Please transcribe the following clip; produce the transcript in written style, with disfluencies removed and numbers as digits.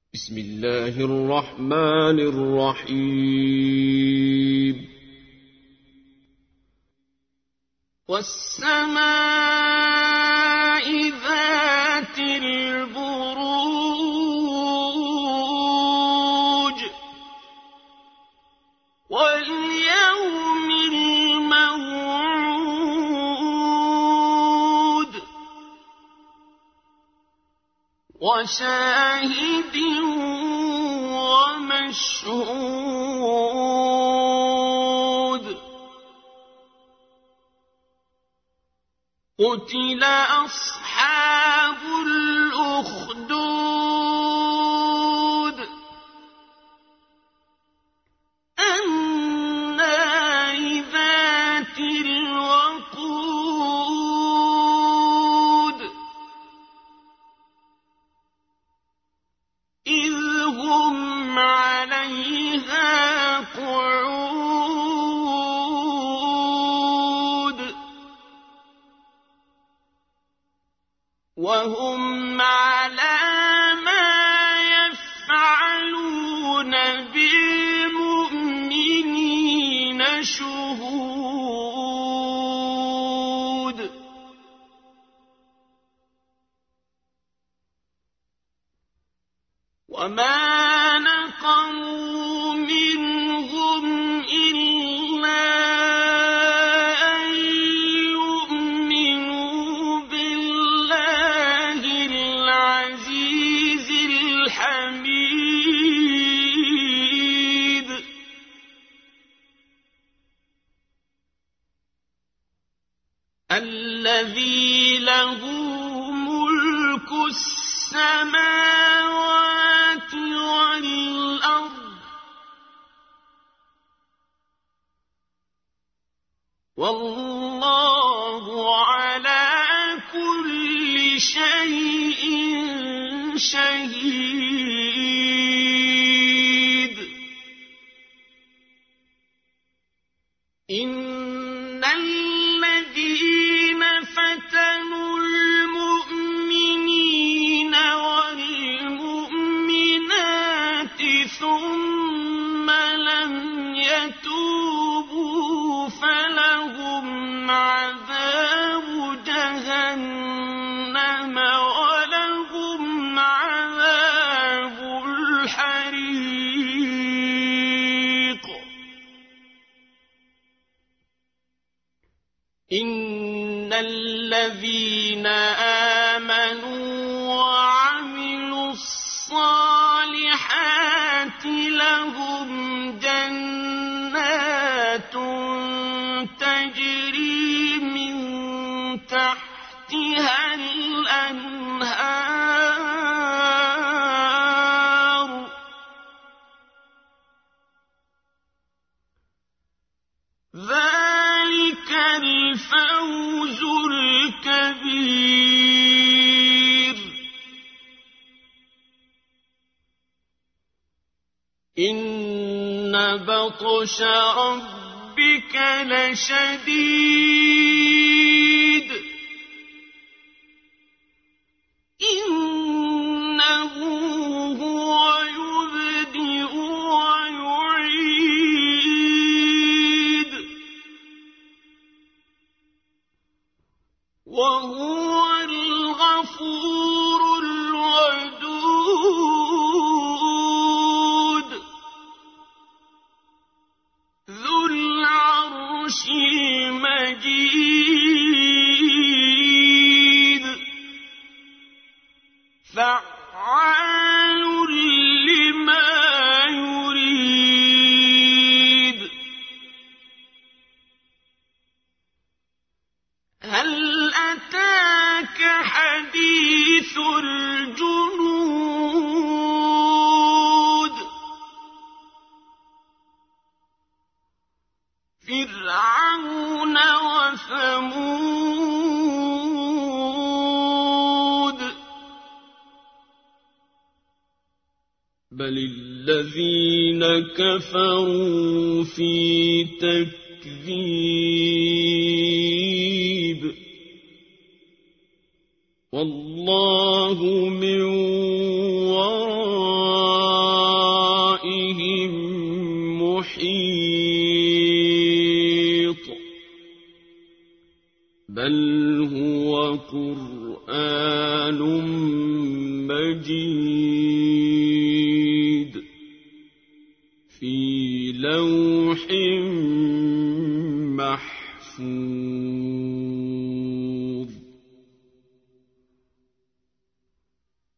بسم الله الرحمن الرحيم والسماء ذات البروج واليوم الموعود وشاهد ومشهود قتل أصحاب الأخدود النار ذات الوقود إذ هم عليها قعود وهم على ما يفعلون بالمؤمنين شهود وما نقموا منهم إلا أن يؤمنوا بالله العزيز الحميد الذي له ملك السماوات والأرض والله على كل شيء شهيد إن الذين فتنوا المؤمنين والمؤمنات ثم لم يتوبوا فلهم عذاب جهنم ولهم عذاب الحريق إن الذين آمنوا وعملوا الصالحات لهم جنات تجري من تحتها الأنهار ذلك الفوز الكبير إن بطش ربك لشديد إنه هو يبدئ ويعيد وهو الغفور الودود ذو العرش المجيد فعال لما يريد هل أتاك حديث الجنود فرعون وثمود بل الذين كفروا في تكذيب والله من ورائهم بل هو قرآن مجيد في لوح محفوظ.